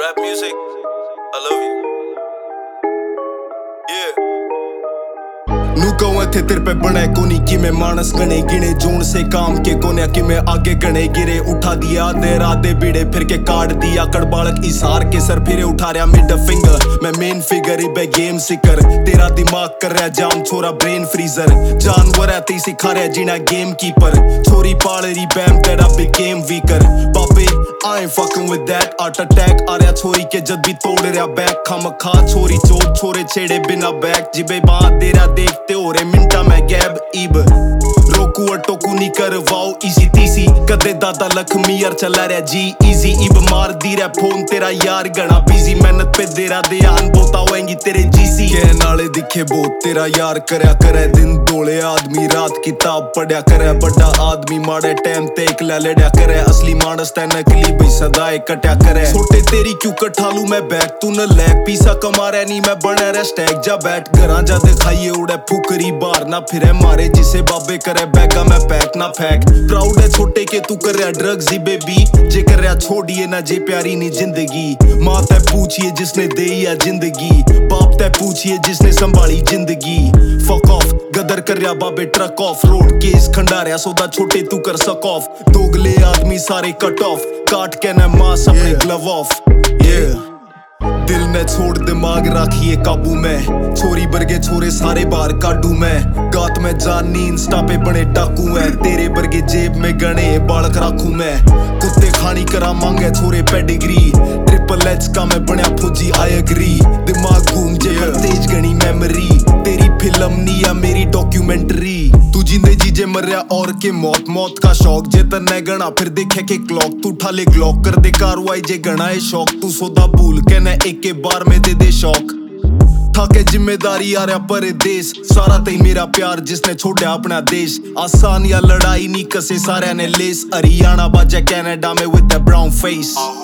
Rap music, I love you. Yeah. नू कहूं थे तेरे पे बने कोनी कि मैं मानस गणे गिने जोन से काम के कोने कि मैं आगे गणे गिरे उठा दिया देर आधे बीड़े फिर के काट दिया कड़बालक इसार के सर फिरे उठा रहा मिड फिंगर मैं मेन फिगर ही बे गेम सिकर तेरा दिमाग कर रहा जाम छोरा ब्रेन फ्रीजर जानवर है ती सिखा रहा जीना गेम कीपर छोरी पाल रही बैम तेरा बिकेम वीकर बाबे I ain't fucking with that heart attack आ रहा छोरी के जद भी तोड़ रहा बैक खम खा छोरी चोट छोरे छेड़े बिना बैक जिबे बात दे रहा देखते हो रे मिंटा मैं गैब ईब रोकू अटोकू नहीं करवाओ इजी तीसी कदे दादा लखमी यार चला रहा जी इजी इब मार दी रहा फोन तेरा यार गणा बिजी मेहनत पे दे रहा ध्यान बोता होएंगी तेरे जीसी कह नाले दिखे बहुत तेरा यार करया करे दिन दोले आदमी रात किताब पढ़या करे बड़ा आदमी माड़े टाइम ते एक लड़या करे असली मानस ते नकली भाई सदाए कट्या करे छोटे तेरी क्यों कठा लू मैं बैग तू न लैक पीसा कमा रहा नहीं मैं बना रहा स्टैक जा बैठ घरा जा दिखाइए उड़े फुकरी बार ना फिरे मारे जिसे बाबे करे बैगा मैं पैक ना फेंक प्राउड है छोटे के तू कर रहा ड्रग्स ही बेबी जे कर रहा छोड़िए ना जे प्यारी नी जिंदगी माँ तै पूछिए जिसने दे है जिंदगी बाप तै पूछिए जिसने संभाली जिंदगी फक ऑफ गदर कर रहा बाबे ट्रक ऑफ रोड केस खंडा रहा सौदा छोटे तू कर सक ऑफ दोगले आदमी सारे कट ऑफ काट के न मास अपने ग्लव ऑफ दिल ने छोड़ दिमाग राखिए काबू में छोरी बरगे छोरे सारे बाहर काटू मैं गात में जानी इंस्टा पे बने डाकू है तेरे बरगे जेब में गणे बालक राखू मैं कुत्ते खानी करा मांगे छोरे पेडिग्री ट्रिपल एच का मैं बनया फौजी आई एग्री दिमाग घूम जे पर तेज गणी मेमोरी तेरी फिल्म नी या मेरी डॉक्यूमेंट्री तू जिंदे जीजे मर्या और के मौत मौत का शौक जे तन्ने गणा फिर देखे के क्लॉक तू ठाले ग्लॉक कर दे कार्रवाई जे गणा है शौक तू सौदा भूल के न एक के बार में दे शौक ठाके जिम्मेदारी आ रहा परदेश सारा तई मेरा प्यार जिसने छोड़ा अपना देश आसान या लड़ाई नहीं कसे सारे ने लेस हरियाणा बाजा कनाडा में विद द ब्राउन फेस